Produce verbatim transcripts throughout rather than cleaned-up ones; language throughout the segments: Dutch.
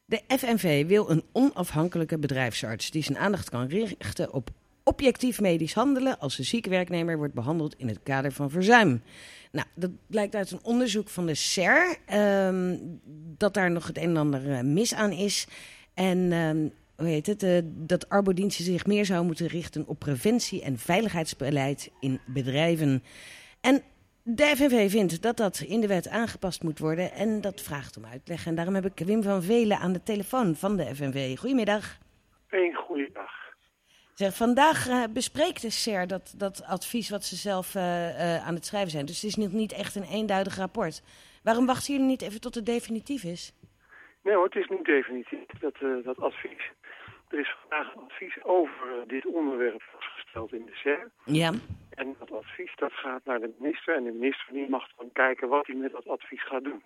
De F N V wil een onafhankelijke bedrijfsarts die zijn aandacht kan richten op objectief medisch handelen als een zieke werknemer wordt behandeld in het kader van verzuim. Nou, dat blijkt uit een onderzoek van de S E R, um, dat daar nog het een en ander uh, mis aan is. En um, hoe heet het, uh, dat arbodiensten zich meer zou moeten richten op preventie en veiligheidsbeleid in bedrijven. En de F N V vindt dat dat in de wet aangepast moet worden en dat vraagt om uitleg. En daarom heb ik Wim van Velen aan de telefoon van de F N V. Goedemiddag. Een goeiedag. Zeg, vandaag uh, bespreekt de S E R dat, dat advies wat ze zelf uh, uh, aan het schrijven zijn. Dus het is nog niet echt een eenduidig rapport. Waarom wachten jullie niet even tot het definitief is? Nee hoor, het is niet definitief, dat, uh, dat advies. Er is vandaag een advies over uh, dit onderwerp vastgesteld in de S E R. Ja. En dat advies dat gaat naar de minister. En de minister die mag dan kijken wat hij met dat advies gaat doen.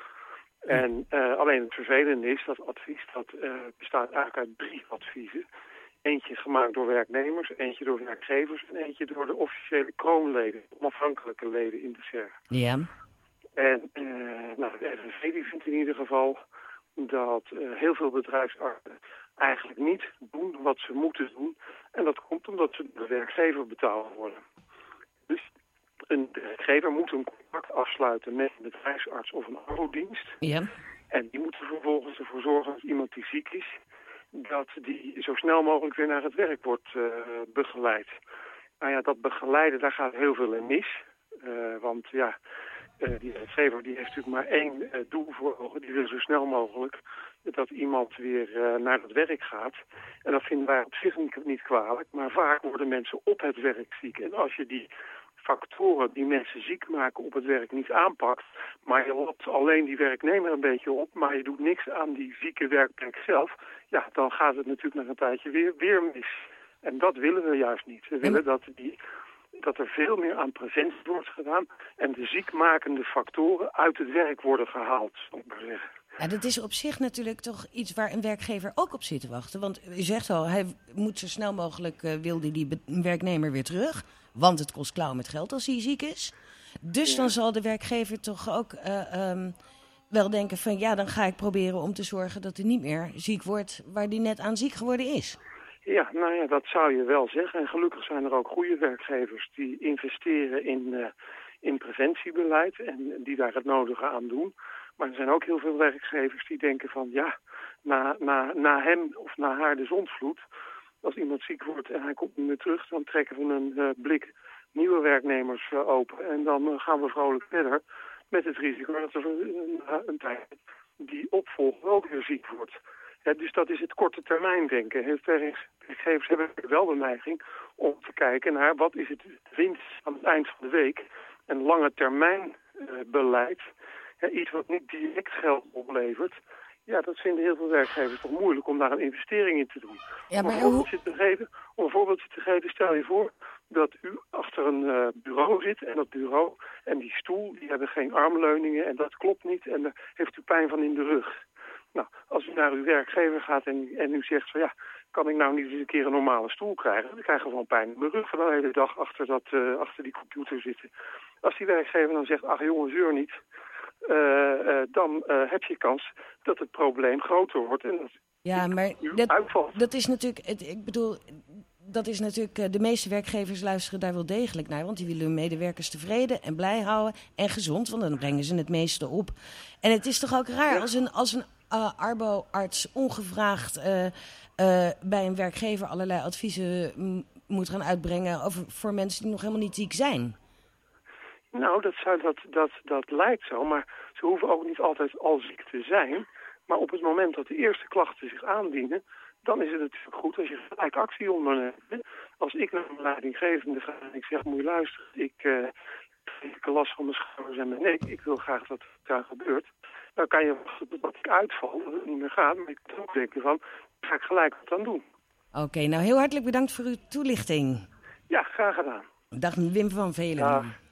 En uh, alleen het vervelende is dat advies dat uh, bestaat eigenlijk uit drie adviezen. Eentje gemaakt door werknemers, eentje door werkgevers en eentje door de officiële kroonleden, onafhankelijke leden in de S E R. Ja. En uh, nou, de F N V die vindt in ieder geval dat uh, heel veel bedrijfsartsen eigenlijk niet doen wat ze moeten doen. En dat komt omdat ze door de werkgever betaald worden. Dus een werkgever moet een contract afsluiten met een bedrijfsarts of een arbodienst. Ja. En die moeten vervolgens ervoor zorgen dat iemand die ziek is, dat die zo snel mogelijk weer naar het werk wordt uh, begeleid. Nou ja, dat begeleiden, daar gaat heel veel in mis. Uh, want ja, uh, die werkgever die heeft natuurlijk maar één uh, doel voor ogen. Die wil zo snel mogelijk dat iemand weer uh, naar het werk gaat. En dat vinden wij op zich niet, niet kwalijk. Maar vaak worden mensen op het werk ziek. En als je die factoren die mensen ziek maken op het werk niet aanpakt, maar je lapt alleen die werknemer een beetje op, maar je doet niks aan die zieke werkplek zelf, ja, dan gaat het natuurlijk na een tijdje weer, weer mis. En dat willen we juist niet. We willen dat, die, dat er veel meer aan preventie wordt gedaan en de ziekmakende factoren uit het werk worden gehaald, zal ik maar zeggen. Ja, dat is op zich natuurlijk toch iets waar een werkgever ook op zit te wachten. Want u zegt al, hij moet zo snel mogelijk, uh, wil die, die be- werknemer weer terug. Want het kost klauwen met geld als hij ziek is. Dus ja. Dan zal de werkgever toch ook uh, um, wel denken van, ja, dan ga ik proberen om te zorgen dat hij niet meer ziek wordt waar hij net aan ziek geworden is. Ja, nou ja, dat zou je wel zeggen. En gelukkig zijn er ook goede werkgevers die investeren in, uh, in preventiebeleid en die daar het nodige aan doen. Maar er zijn ook heel veel werkgevers die denken van, ja, na, na, na hem of na haar de zondvloed, als iemand ziek wordt en hij komt niet meer terug, dan trekken we een uh, blik nieuwe werknemers uh, open. En dan uh, gaan we vrolijk verder met het risico dat er een, uh, een tijd die opvolger ook weer ziek wordt. Ja, dus dat is het korte termijn denken. Heel veel werkgevers hebben wel de neiging om te kijken naar wat is het winst aan het eind van de week. En lange termijn uh, beleid, ja, iets wat niet direct geld oplevert. Ja, dat vinden heel veel werkgevers toch moeilijk om daar een investering in te doen. Ja, maar om, een voorbeeldje te geven, om een voorbeeldje te geven, stel je voor dat u achter een uh, bureau zit en dat bureau en die stoel, die hebben geen armleuningen en dat klopt niet en daar heeft u pijn van in de rug. Nou, als u naar uw werkgever gaat en, en u zegt van ja, kan ik nou niet eens een keer een normale stoel krijgen? Dan krijg je gewoon pijn in mijn rug van de hele dag achter, dat, uh, achter die computer zitten. Als die werkgever dan zegt, ach jongen, zeur niet, Uh, uh, dan uh, heb je kans dat het probleem groter wordt. En dat ja, maar dat, dat is natuurlijk, het, ik bedoel, dat is natuurlijk, uh, de meeste werkgevers luisteren daar wel degelijk naar. Want die willen hun medewerkers tevreden en blij houden en gezond, want dan brengen ze het meeste op. En het is toch ook raar ja. als een, als een uh, arbo-arts ongevraagd uh, uh, bij een werkgever allerlei adviezen m- moet gaan uitbrengen over, voor mensen die nog helemaal niet ziek zijn. Nou, dat, zou, dat, dat, dat lijkt zo, maar ze hoeven ook niet altijd al ziek te zijn. Maar op het moment dat de eerste klachten zich aandienen, dan is het natuurlijk goed als je gelijk actie onderneemt. Als ik naar mijn leidinggevende ga en ik zeg, moet je luisteren, ik uh, heb last van mijn schouders en mijn nek, ik wil graag dat het daar gebeurt. Dan kan je wachten tot ik uitval, dat het niet meer gaat, maar ik kan ook denken van, daar ga ik gelijk wat aan doen. Oké, okay, nou heel hartelijk bedankt voor uw toelichting. Ja, graag gedaan. Dag Wim van Velen. Ja.